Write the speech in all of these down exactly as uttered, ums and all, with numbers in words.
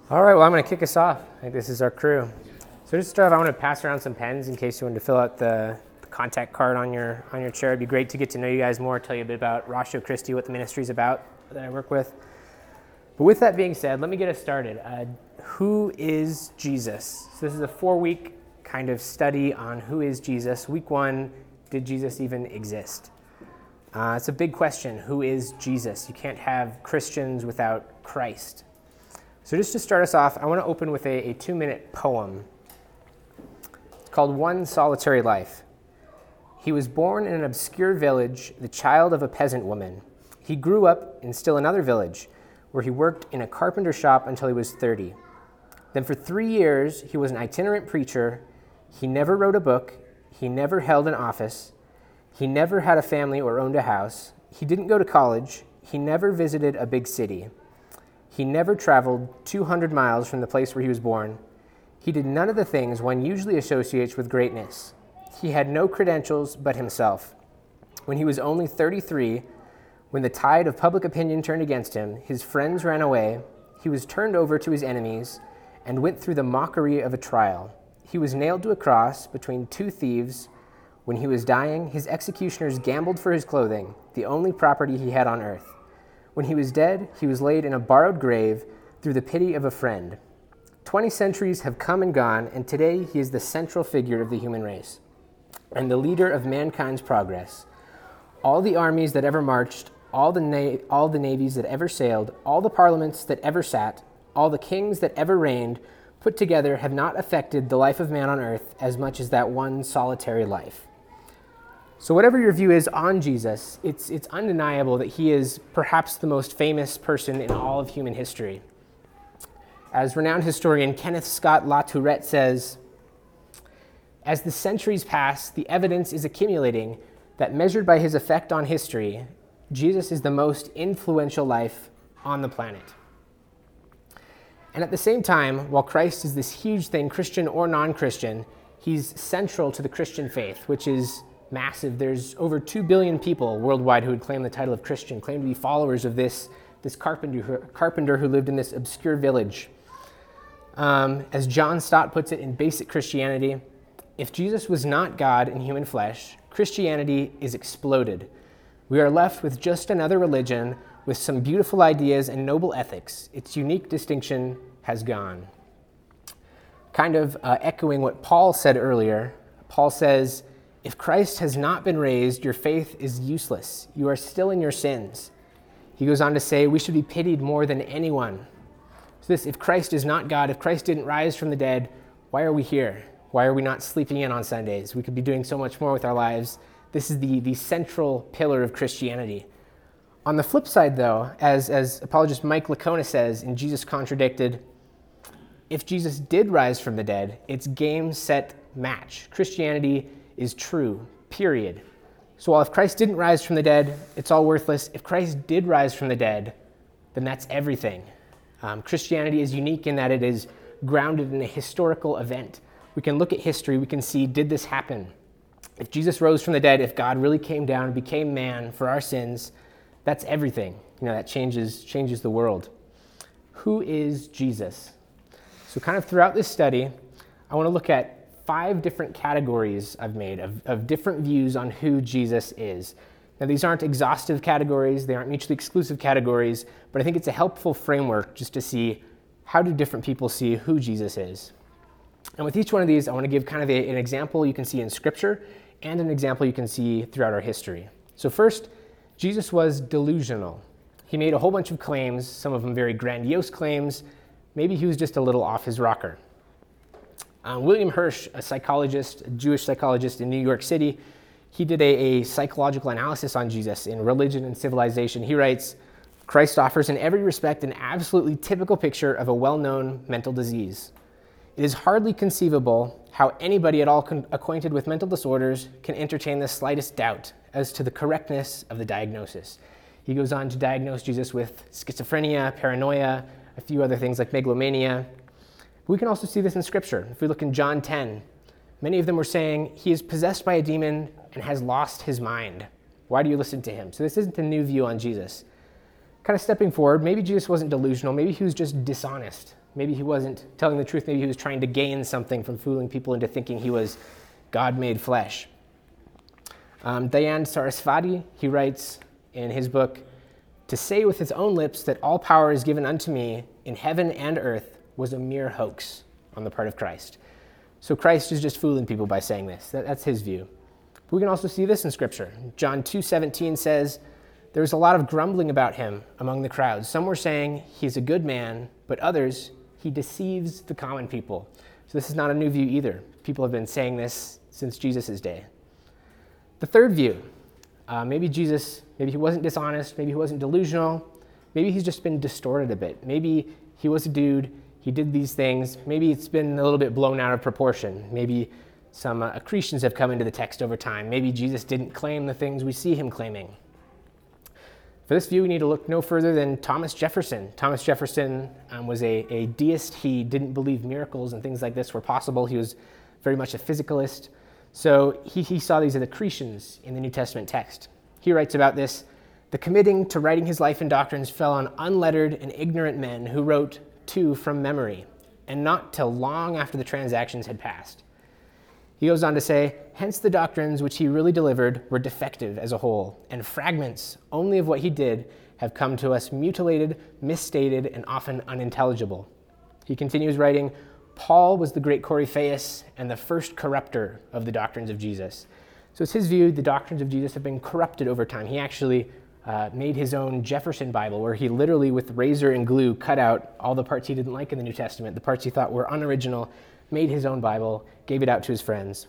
All right, well, I'm going to kick us off. I think this is our crew. So just to start off, I want to pass around some pens in case you want to fill out the, the contact card on your on your chair. It'd be great to get to know you guys more, tell you a bit about Ratio Christi, what the ministry is about that I work with. But with that being said, let me get us started. Uh, who is Jesus? So this is a four-week kind of study on who is Jesus. Week one, did Jesus even exist? Uh, it's a big question. Who is Jesus? You can't have Christians without Christ. So just to start us off, I want to open with a, a two-minute poem. It's called One Solitary Life. He was born in an obscure village, the child of a peasant woman. He grew up in still another village, where he worked in a carpenter shop until he was thirty. Then for three years, he was an itinerant preacher. He never wrote a book. He never held an office. He never had a family or owned a house. He didn't go to college. He never visited a big city. He never traveled two hundred miles from the place where he was born. He did none of the things one usually associates with greatness. He had no credentials but himself. When he was only thirty-three, when the tide of public opinion turned against him, his friends ran away, he was turned over to his enemies and went through the mockery of a trial. He was nailed to a cross between two thieves. When he was dying, his executioners gambled for his clothing, the only property he had on earth. When he was dead, he was laid in a borrowed grave through the pity of a friend. Twenty centuries have come and gone, and today he is the central figure of the human race and the leader of mankind's progress. All the armies that ever marched, all the na- all the navies that ever sailed, all the parliaments that ever sat, all the kings that ever reigned, put together have not affected the life of man on earth as much as that one solitary life. So whatever your view is on Jesus, it's it's undeniable that he is perhaps the most famous person in all of human history. As renowned historian Kenneth Scott LaTourette says, as the centuries pass, the evidence is accumulating that measured by his effect on history, Jesus is the most influential life on the planet. And at the same time, while Christ is this huge thing, Christian or non-Christian, he's central to the Christian faith, which is massive. There's over two billion people worldwide who would claim the title of Christian, claim to be followers of this, this carpenter, carpenter who lived in this obscure village. Um, as John Stott puts it in Basic Christianity, if Jesus was not God in human flesh, Christianity is exploded. We are left with just another religion with some beautiful ideas and noble ethics. Its unique distinction has gone. Kind of uh, echoing what Paul said earlier, Paul says, if Christ has not been raised, your faith is useless. You are still in your sins. He goes on to say, we should be pitied more than anyone. So this, if Christ is not God, if Christ didn't rise from the dead, why are we here? Why are we not sleeping in on Sundays? We could be doing so much more with our lives. This is the, the central pillar of Christianity. On the flip side, though, as, as apologist Mike Licona says in Jesus Contradicted, if Jesus did rise from the dead, it's game, set, match. Christianity is true, period. So while if Christ didn't rise from the dead, it's all worthless. If Christ did rise from the dead, then that's everything. Um, Christianity is unique in that it is grounded in a historical event. We can look at history, we can see, did this happen? If Jesus rose from the dead, if God really came down and became man for our sins, that's everything. You know, that changes, changes the world. Who is Jesus? So kind of throughout this study, I want to look at five different categories I've made of, of different views on who Jesus is. Now, these aren't exhaustive categories, they aren't mutually exclusive categories, but I think it's a helpful framework just to see how do different people see who Jesus is. And with each one of these, I want to give kind of a, an example you can see in Scripture and an example you can see throughout our history. So first, Jesus was delusional. He made a whole bunch of claims, some of them very grandiose claims. Maybe he was just a little off his rocker. Um, William Hirsch, a psychologist, a Jewish psychologist in New York City, he did a, a psychological analysis on Jesus in Religion and Civilization. He writes, Christ offers in every respect an absolutely typical picture of a well-known mental disease. It is hardly conceivable how anybody at all con- acquainted with mental disorders can entertain the slightest doubt as to the correctness of the diagnosis. He goes on to diagnose Jesus with schizophrenia, paranoia, a few other things like megalomania. We can also see this in Scripture. If we look in John ten, many of them were saying, he is possessed by a demon and has lost his mind. Why do you listen to him? So this isn't a new view on Jesus. Kind of stepping forward, maybe Jesus wasn't delusional, maybe he was just dishonest. Maybe he wasn't telling the truth. Maybe he was trying to gain something from fooling people into thinking he was God made flesh. Um, Dayan Sarasvati, he writes in his book, "To say with his own lips that all power is given unto me in heaven and earth was a mere hoax on the part of Christ." So Christ is just fooling people by saying this. That, that's his view. But we can also see this in Scripture. John two seventeen says, "There was a lot of grumbling about him among the crowds. Some were saying, 'He's a good man,' but others, 'He deceives the common people.'" So this is not a new view either. People have been saying this since Jesus' day. The third view, uh, maybe Jesus, maybe he wasn't dishonest, maybe he wasn't delusional, maybe he's just been distorted a bit. Maybe he was a dude, he did these things, maybe it's been a little bit blown out of proportion. Maybe some uh, accretions have come into the text over time. Maybe Jesus didn't claim the things we see him claiming. For this view, we need to look no further than Thomas Jefferson. Thomas Jefferson um, was a, a deist. He didn't believe miracles and things like this were possible. He was very much a physicalist. So he, he saw these as accretions in the New Testament text. He writes about this: "The committing to writing his life and doctrines fell on unlettered and ignorant men who wrote too from memory, and not till long after the transactions had passed." He goes on to say, "Hence the doctrines which he really delivered were defective as a whole, and fragments only of what he did have come to us mutilated, misstated, and often unintelligible." He continues writing, "Paul was the great Coryphaeus and the first corrupter of the doctrines of Jesus." So it's his view the doctrines of Jesus have been corrupted over time. He actually uh, made his own Jefferson Bible, where he literally with razor and glue cut out all the parts he didn't like in the New Testament, the parts he thought were unoriginal, made his own Bible, gave it out to his friends.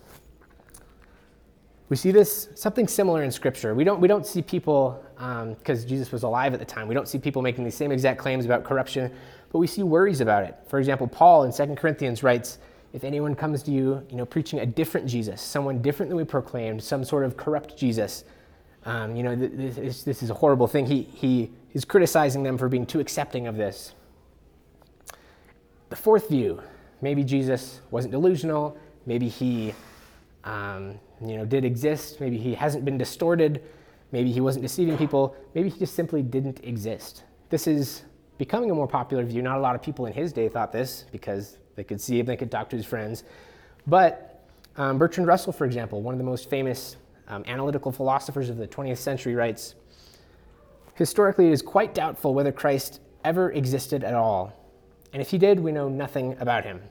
We see this, something similar in Scripture. We don't, we don't see people, because um, Jesus was alive at the time, we don't see people making the same exact claims about corruption, but we see worries about it. For example, Paul in Second Corinthians writes, "If anyone comes to you, you know, preaching a different Jesus, someone different than we proclaimed, some sort of corrupt Jesus, um, you know, this, this, this is a horrible thing." He, he is criticizing them for being too accepting of this. The fourth view, maybe Jesus wasn't delusional, maybe he um, you know, did exist, maybe he hasn't been distorted, maybe he wasn't deceiving people, maybe he just simply didn't exist. This is becoming a more popular view. Not a lot of people in his day thought this because they could see him, they could talk to his friends. But um, Bertrand Russell, for example, one of the most famous um, analytical philosophers of the twentieth century, writes, "Historically, it is quite doubtful whether Christ ever existed at all. And if he did, we know nothing about him."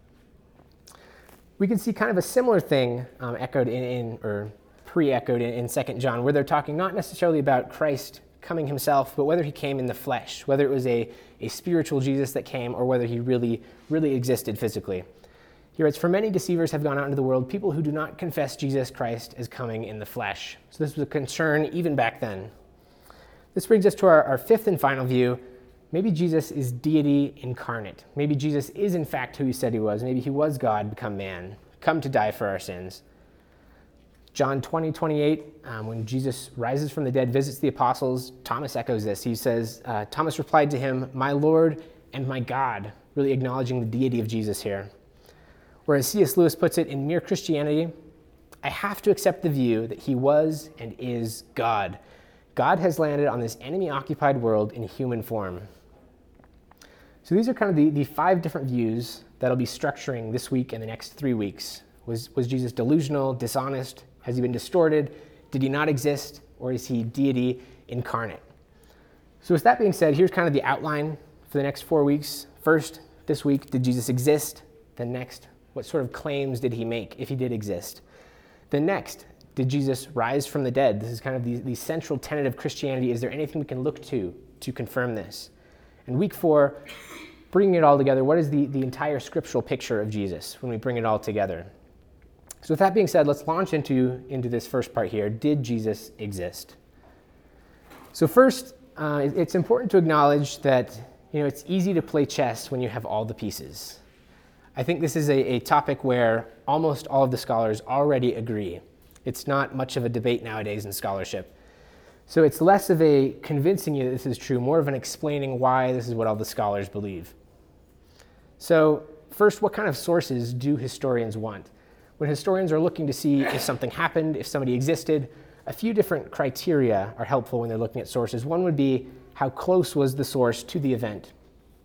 We can see kind of a similar thing um, echoed in, in, or pre-echoed in, in Second John, where they're talking not necessarily about Christ coming himself, but whether he came in the flesh, whether it was a, a spiritual Jesus that came, or whether he really, really existed physically. He writes, "For many deceivers have gone out into the world, people who do not confess Jesus Christ as coming in the flesh." So this was a concern even back then. This brings us to our, our fifth and final view. Maybe Jesus is deity incarnate. Maybe Jesus is in fact who he said he was. Maybe he was God become man, come to die for our sins. John twenty, twenty-eight, um, when Jesus rises from the dead, visits the apostles, Thomas echoes this. He says, uh, Thomas replied to him, "My Lord and my God," really acknowledging the deity of Jesus here. Whereas C S Lewis puts it, in Mere Christianity, "I have to accept the view that he was and is God. God has landed on this enemy-occupied world in human form." So these are kind of the, the five different views that'll be structuring this week and the next three weeks. Was, was Jesus delusional, dishonest? Has he been distorted? Did he not exist? Or is he deity incarnate? So with that being said, here's kind of the outline for the next four weeks. First, this week, did Jesus exist? Then next, what sort of claims did he make if he did exist? Then next, did Jesus rise from the dead? This is kind of the, the central tenet of Christianity. Is there anything we can look to to confirm this? And week four, bringing it all together, what is the, the entire scriptural picture of Jesus when we bring it all together? So with that being said, let's launch into, into this first part here. Did Jesus exist? So first, uh, it's important to acknowledge that, you know, it's easy to play chess when you have all the pieces. I think this is a, a topic where almost all of the scholars already agree. It's not much of a debate nowadays in scholarship. So it's less of a convincing you that this is true, more of an explaining why this is what all the scholars believe. So first, what kind of sources do historians want? When historians are looking to see if something happened, if somebody existed, a few different criteria are helpful when they're looking at sources. One would be, how close was the source to the event?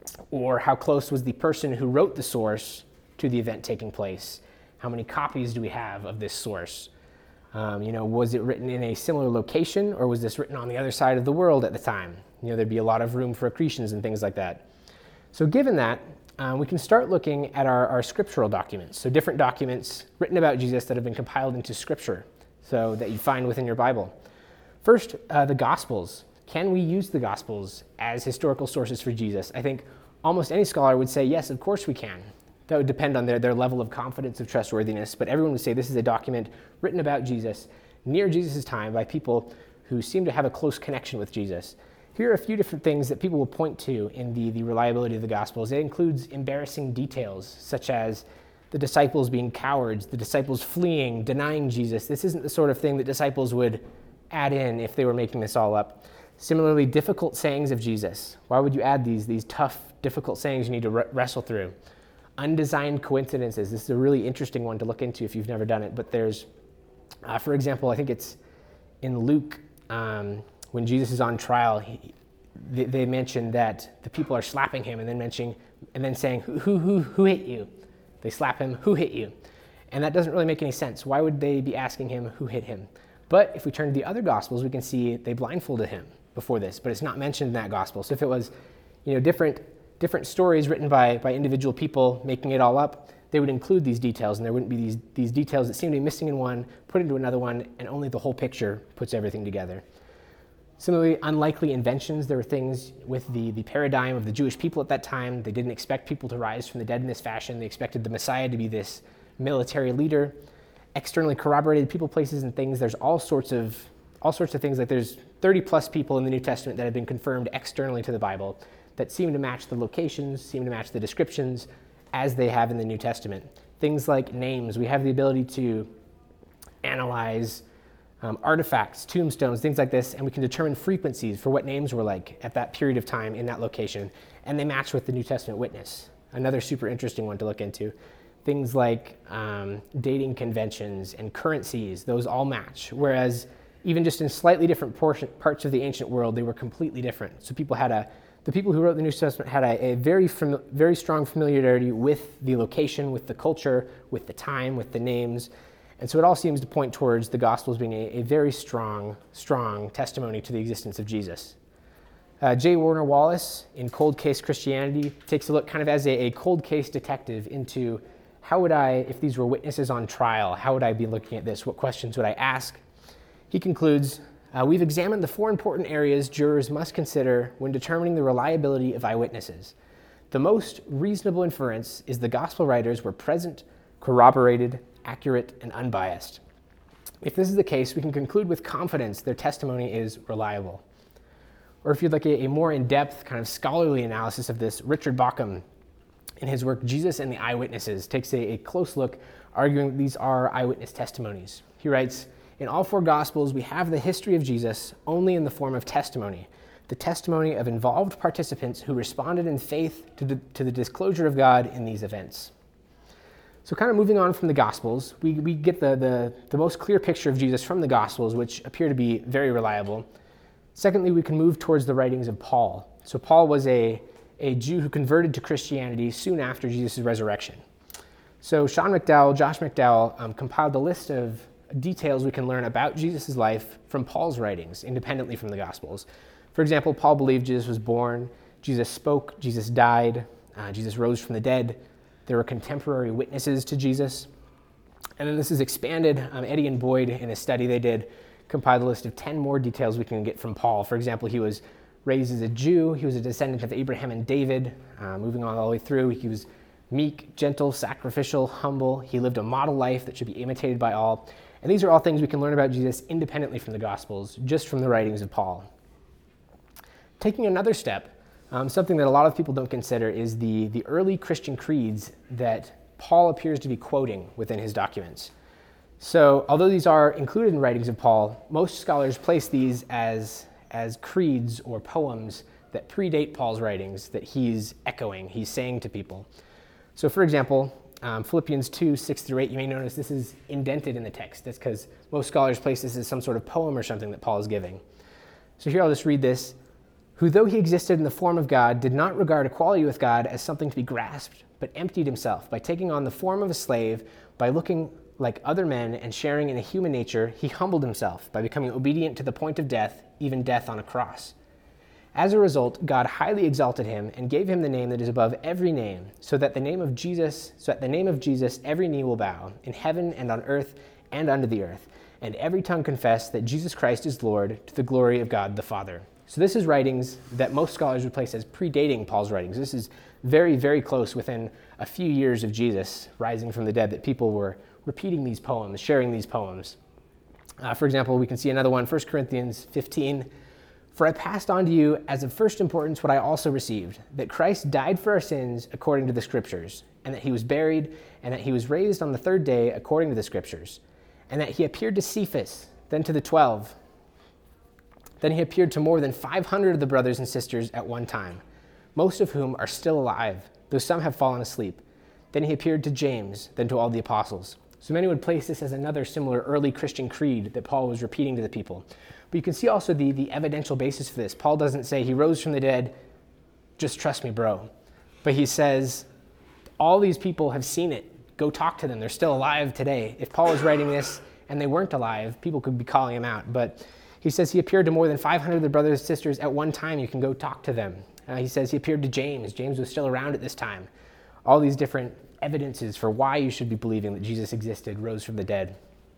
Or how close was the person who wrote the source to the event taking place? How many copies do we have of this source? Um, you know, was it written in a similar location, or was this written on the other side of the world at the time? You know, there'd be a lot of room for accretions and things like that. So given that, uh, we can start looking at our, our scriptural documents. So different documents written about Jesus that have been compiled into scripture, so that you find within your Bible. First, uh, the Gospels. Can we use the Gospels as historical sources for Jesus? I think almost any scholar would say, yes, of course we can. That would depend on their, their level of confidence of trustworthiness, but everyone would say this is a document written about Jesus near Jesus' time by people who seem to have a close connection with Jesus. Here are a few different things that people will point to in the, the reliability of the Gospels. It includes embarrassing details, such as the disciples being cowards, the disciples fleeing, denying Jesus. This isn't the sort of thing that disciples would add in if they were making this all up. Similarly, difficult sayings of Jesus. Why would you add these, these tough, difficult sayings you need to re- wrestle through? Undesigned coincidences. This is a really interesting one to look into if you've never done it. But there's, uh, for example, I think it's in Luke, um, when Jesus is on trial, he, they, they mention that the people are slapping him and then mentioning, and then saying, who, who, who, who hit you? They slap him, who hit you? And that doesn't really make any sense. Why would they be asking him who hit him? But if we turn to the other Gospels, we can see they blindfolded him before this, but it's not mentioned in that Gospel. So if it was, you know, different different stories written by, by individual people making it all up, they would include these details, and there wouldn't be these, these details that seem to be missing in one, put into another one, and only the whole picture puts everything together. Similarly, unlikely inventions. There were things with the, the paradigm of the Jewish people at that time. They didn't expect people to rise from the dead in this fashion. They expected the Messiah to be this military leader. Externally corroborated people, places, and things. There's all sorts of all sorts of things. Like there's thirty plus people in the New Testament that have been confirmed externally to the Bible that seem to match the locations, seem to match the descriptions as they have in the New Testament. Things like names. We have the ability to analyze um, artifacts, tombstones, things like this, and we can determine frequencies for what names were like at that period of time in that location, and they match with the New Testament witness. Another super interesting one to look into. Things like um, dating conventions and currencies, those all match, whereas even just in slightly different portion, parts of the ancient world, they were completely different. So people had a The people who wrote the New Testament had a, a very fami- very strong familiarity with the location, with the culture, with the time, with the names. And so it all seems to point towards the Gospels being a, a very strong, strong testimony to the existence of Jesus. Uh, J. Warner Wallace, in Cold Case Christianity, takes a look kind of as a, a cold case detective into how would I, if these were witnesses on trial, how would I be looking at this? What questions would I ask? He concludes, Uh, we've examined the four important areas jurors must consider when determining the reliability of eyewitnesses. The most reasonable inference is the gospel writers were present, corroborated, accurate, and unbiased. If this is the case, we can conclude with confidence their testimony is reliable. Or if you'd like a, a more in-depth kind of scholarly analysis of this, Richard Bauckham, in his work Jesus and the Eyewitnesses, takes a, a close look, arguing that these are eyewitness testimonies. He writes, in all four Gospels, we have the history of Jesus only in the form of testimony, the testimony of involved participants who responded in faith to the, to the disclosure of God in these events. So kind of moving on from the Gospels, we, we get the, the, the most clear picture of Jesus from the Gospels, which appear to be very reliable. Secondly, we can move towards the writings of Paul. So Paul was a, a Jew who converted to Christianity soon after Jesus' resurrection. So Sean McDowell, Josh McDowell, um, compiled a list of details we can learn about Jesus' life from Paul's writings, independently from the Gospels. For example, Paul believed Jesus was born, Jesus spoke, Jesus died, uh, Jesus rose from the dead. There were contemporary witnesses to Jesus. And then this is expanded. Um, Eddie and Boyd, in a study they did, compiled a list of ten more details we can get from Paul. For example, he was raised as a Jew. He was a descendant of Abraham and David. Uh, moving on all the way through, he was meek, gentle, sacrificial, humble. He lived a model life that should be imitated by all. And these are all things we can learn about Jesus independently from the Gospels, just from the writings of Paul. Taking another step, um, something that a lot of people don't consider is the, the early Christian creeds that Paul appears to be quoting within his documents. So although these are included in writings of Paul, most scholars place these as, as creeds or poems that predate Paul's writings that he's echoing, he's saying to people. So for example, Um, Philippians two, six through eight, you may notice this is indented in the text. That's because most scholars place this as some sort of poem or something that Paul is giving. So here I'll just read this. who, though he existed in the form of God, did not regard equality with God as something to be grasped, but emptied himself by taking on the form of a slave, by looking like other men and sharing in a human nature. He humbled himself by becoming obedient to the point of death, even death on a cross. As a result, God highly exalted him and gave him the name that is above every name, so that the name of Jesus, so at the name of Jesus every knee will bow, in heaven and on earth and under the earth, and every tongue confess that Jesus Christ is Lord, to the glory of God the Father. So this is writings that most scholars would place as predating Paul's writings. This is very, very close, within a few years of Jesus rising from the dead, that people were repeating these poems, sharing these poems. Uh, for example, we can see another one, First Corinthians fifteen. For I passed on to you as of first importance what I also received, that Christ died for our sins according to the Scriptures, and that he was buried, and that he was raised on the third day according to the Scriptures, and that he appeared to Cephas, then to the twelve. Then he appeared to more than five hundred of the brothers and sisters at one time, most of whom are still alive, though some have fallen asleep. Then he appeared to James, then to all the apostles. So many would place this as another similar early Christian creed that Paul was repeating to the people. But you can see also the, the evidential basis for this. Paul doesn't say he rose from the dead, just trust me, bro. But he says, all these people have seen it. Go talk to them. They're still alive today. If Paul was writing this and they weren't alive, people could be calling him out. But he says he appeared to more than five hundred of the brothers and sisters at one time. You can go talk to them. Uh, he says he appeared to James. James was still around at this time. All these different evidences for why you should be believing that Jesus existed, rose from the dead.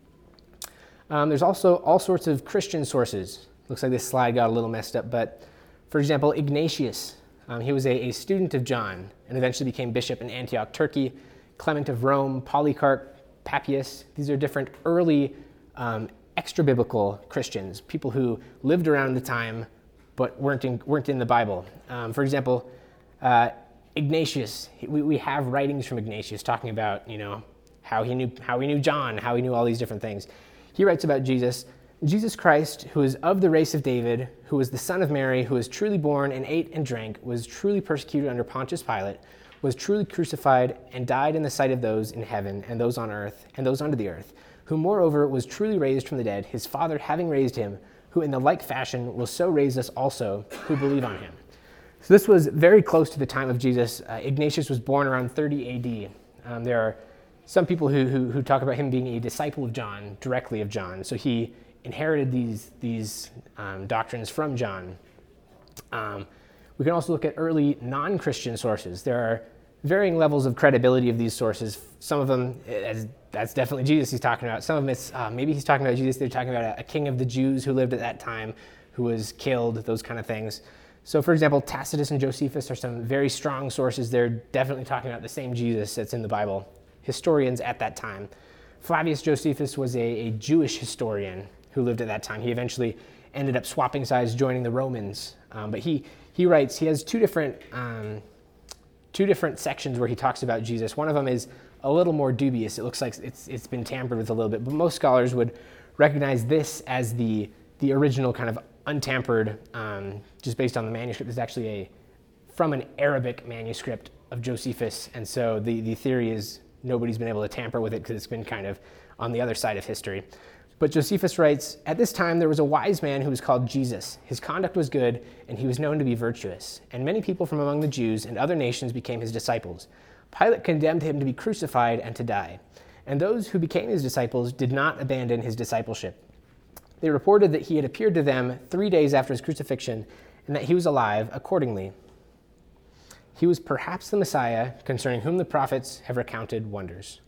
Um, there's also all sorts of Christian sources. Looks like this slide got a little messed up, but for example, Ignatius. Um, he was a, a student of John and eventually became bishop in Antioch, Turkey. Clement of Rome, Polycarp, Papias. These are different early um, extra-biblical Christians, people who lived around the time but weren't in, weren't in the Bible. Um, for example, uh, Ignatius, we, we have writings from Ignatius talking about, you know, how he knew how he knew John, how he knew all these different things. He writes about Jesus, Jesus Christ, who is of the race of David, who was the son of Mary, who was truly born and ate and drank, was truly persecuted under Pontius Pilate, was truly crucified and died in the sight of those in heaven and those on earth and those under the earth, who moreover was truly raised from the dead, his Father having raised him, who in the like fashion will so raise us also who believe on him. So this was very close to the time of Jesus. Uh, Ignatius was born around thirty A D. Um, there are some people who, who who talk about him being a disciple of John, directly of John. So he inherited these these um, doctrines from John. Um, we can also look at early non-Christian sources. There are varying levels of credibility of these sources. Some of them, as, that's definitely Jesus he's talking about. Some of them, it's, uh, maybe he's talking about Jesus. They're talking about a, a king of the Jews who lived at that time, who was killed, those kind of things. So, for example, Tacitus and Josephus are some very strong sources. They're definitely talking about the same Jesus that's in the Bible. Historians at that time. Flavius Josephus was a, a Jewish historian who lived at that time. He eventually ended up swapping sides, joining the Romans. Um, but he he writes, he has two different um, two different sections where he talks about Jesus. One of them is a little more dubious. It looks like it's it's been tampered with a little bit, but most scholars would recognize this as the the original kind of untampered, um, just based on the manuscript. It's actually a from an Arabic manuscript of Josephus, and so the, the theory is nobody's been able to tamper with it because it's been kind of on the other side of history. But Josephus writes, at this time there was a wise man who was called Jesus. His conduct was good, and he was known to be virtuous. And many people from among the Jews and other nations became his disciples. Pilate condemned him to be crucified and to die. And those who became his disciples did not abandon his discipleship. They reported that he had appeared to them three days after his crucifixion, and that he was alive accordingly. He was perhaps the Messiah, concerning whom the prophets have recounted wonders.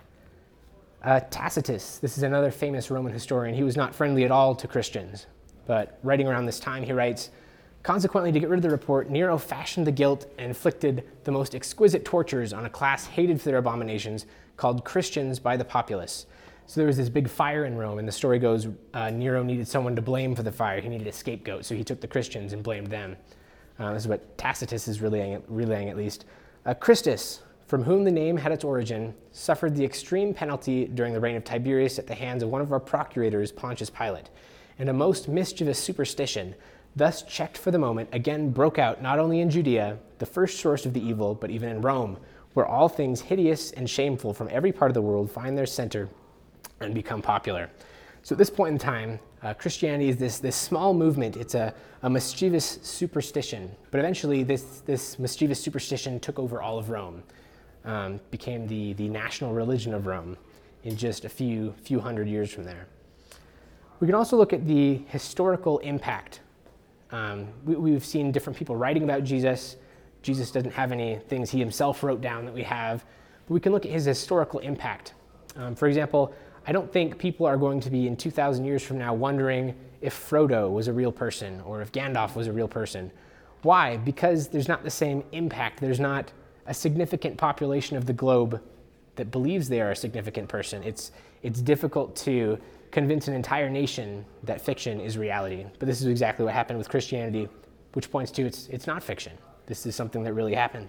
Uh, Tacitus, this is another famous Roman historian. He was not friendly at all to Christians, but writing around this time, he writes, consequently, to get rid of the report, Nero fashioned the guilt and inflicted the most exquisite tortures on a class hated for their abominations, called Christians by the populace. So there was this big fire in Rome, and the story goes, uh, Nero needed someone to blame for the fire. He needed a scapegoat, so he took the Christians and blamed them. Uh, this is what Tacitus is relaying, relaying at least. Uh, Christus, from whom the name had its origin, suffered the extreme penalty during the reign of Tiberius at the hands of one of our procurators, Pontius Pilate. And a most mischievous superstition, thus checked for the moment, again broke out not only in Judea, the first source of the evil, but even in Rome, where all things hideous and shameful from every part of the world find their center and become popular. So at this point in time, Uh, Christianity is this, this small movement. It's a, a mischievous superstition. But eventually, this, this mischievous superstition took over all of Rome, um, became the, the national religion of Rome in just a few, few hundred years from there. We can also look at the historical impact. Um, we, we've seen different people writing about Jesus. Jesus doesn't have any things he himself wrote down that we have, but we can look at his historical impact. Um, for example, I don't think people are going to be in two thousand years from now wondering if Frodo was a real person or if Gandalf was a real person. Why? Because there's not the same impact. There's not a significant population of the globe that believes they are a significant person. It's, it's difficult to convince an entire nation that fiction is reality. But this is exactly what happened with Christianity, which points to it's, it's not fiction. This is something that really happened.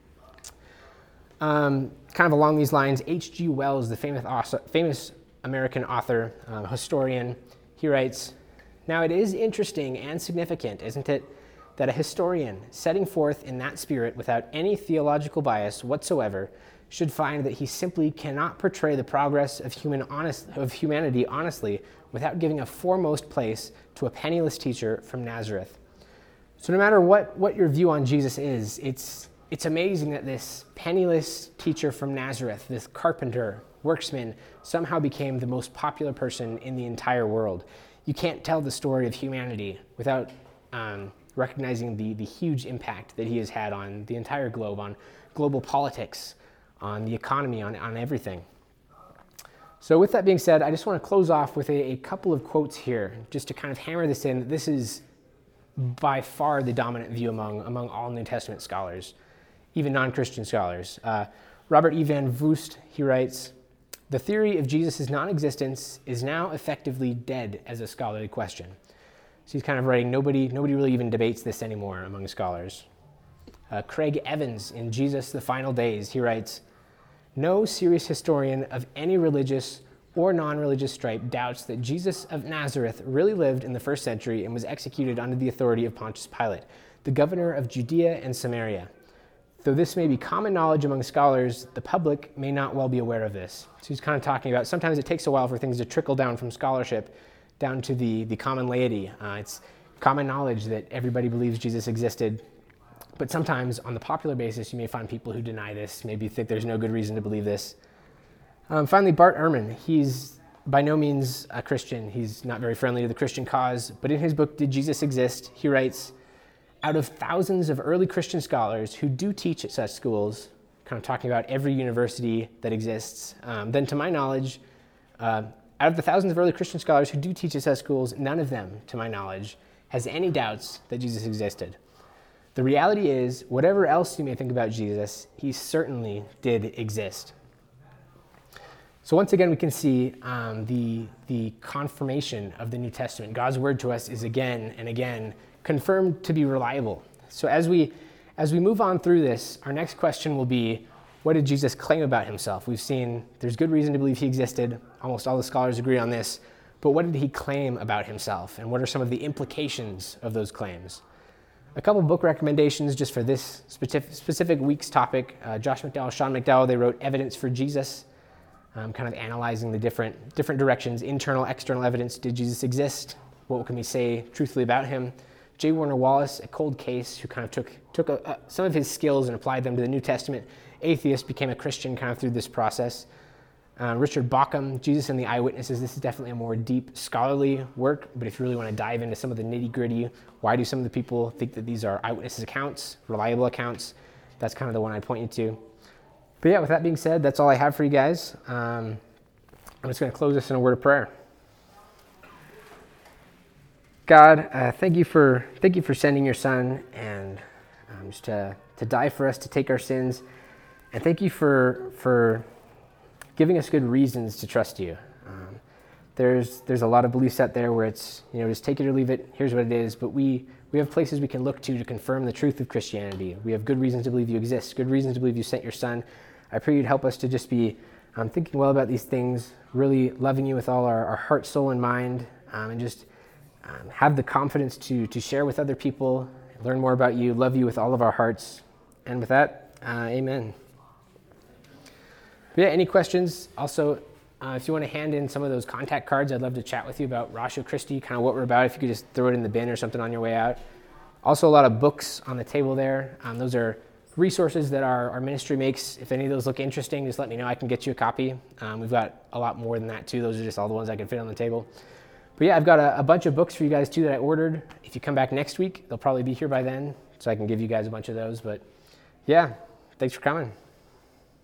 Um, kind of along these lines, H G Wells, the famous, author, famous American author, uh, historian, he writes, "Now it is interesting and significant, isn't it, that a historian, setting forth in that spirit without any theological bias whatsoever, should find that he simply cannot portray the progress of, human honest, of humanity honestly without giving a foremost place to a penniless teacher from Nazareth." So no matter what, what your view on Jesus is, it's, it's amazing that this penniless teacher from Nazareth, this carpenter, worksman, somehow became the most popular person in the entire world. You can't tell the story of humanity without um, recognizing the, the huge impact that he has had on the entire globe, on global politics, on the economy, on, on everything. So with that being said, I just want to close off with a, a couple of quotes here, just to kind of hammer this in. This is by far the dominant view among, among all New Testament scholars, even non-Christian scholars. Uh, Robert E. Van Vost, he writes, "The theory of Jesus' non-existence is now effectively dead as a scholarly question." So he's kind of writing, nobody, nobody really even debates this anymore among scholars. Uh, Craig Evans, in Jesus, the Final Days, he writes, "No serious historian of any religious or non-religious stripe doubts that Jesus of Nazareth really lived in the first century and was executed under the authority of Pontius Pilate, the governor of Judea and Samaria. Though this may be common knowledge among scholars, the public may not well be aware of this." So he's kind of talking about sometimes it takes a while for things to trickle down from scholarship down to the, the common laity. Uh, it's common knowledge that everybody believes Jesus existed, but sometimes on the popular basis, you may find people who deny this, maybe think there's no good reason to believe this. Um, finally, Bart Ehrman, he's by no means a Christian. He's not very friendly to the Christian cause, but in his book, Did Jesus Exist?, he writes, "Out of thousands of early Christian scholars who do teach at such schools," kind of talking about every university that exists, um, then to my knowledge, uh, out of the thousands of early Christian scholars who do teach at such schools, none of them, to my knowledge, has any doubts that Jesus existed. The reality is, whatever else you may think about Jesus, he certainly did exist. So once again, we can see um, the, the confirmation of the New Testament. God's word to us is again and again confirmed to be reliable. So as we as we move on through this, our next question will be, what did Jesus claim about himself? We've seen there's good reason to believe he existed. Almost all the scholars agree on this. But what did he claim about himself? And what are some of the implications of those claims? A couple book recommendations just for this specific, specific week's topic. Uh, Josh McDowell, Sean McDowell, they wrote Evidence for Jesus, um, kind of analyzing the different, different directions, internal, external evidence. Did Jesus exist? What can we say truthfully about him? J. Warner Wallace, A Cold Case, who kind of took, took a, a, some of his skills and applied them to the New Testament. Atheist, became a Christian kind of through this process. Uh, Richard Bauckham, Jesus and the Eyewitnesses. This is definitely a more deep scholarly work, but if you really want to dive into some of the nitty gritty, why do some of the people think that these are eyewitnesses accounts, reliable accounts? That's kind of the one I'd point you to. But yeah, with that being said, that's all I have for you guys. Um, I'm just going to close this in a word of prayer. God, uh, thank you for thank you for sending your Son and um, just to to die for us, to take our sins, and thank you for for giving us good reasons to trust you. Um, there's there's a lot of beliefs out there where it's, you know, just take it or leave it. Here's what it is. But we we have places we can look to to confirm the truth of Christianity. We have good reasons to believe you exist. Good reasons to believe you sent your Son. I pray you'd help us to just be um, thinking well about these things, really loving you with all our, our heart, soul, and mind, um, and just Um, have the confidence to to share with other people, learn more about you, love you with all of our hearts. And with that, uh, amen. But yeah, any questions? Also, Uh, if you want to hand in some of those contact cards, I'd love to chat with you about Ratio Christi, kind of what we're about. If you could just throw it in the bin or something on your way out. Also, a lot of books on the table there. Um, those are resources that our, our ministry makes. If any of those look interesting, just let me know. I can get you a copy. Um, we've got a lot more than that too. Those are just all the ones I can fit on the table. But yeah, I've got a, a bunch of books for you guys too that I ordered. If you come back next week, they'll probably be here by then, so I can give you guys a bunch of those. But yeah, thanks for coming.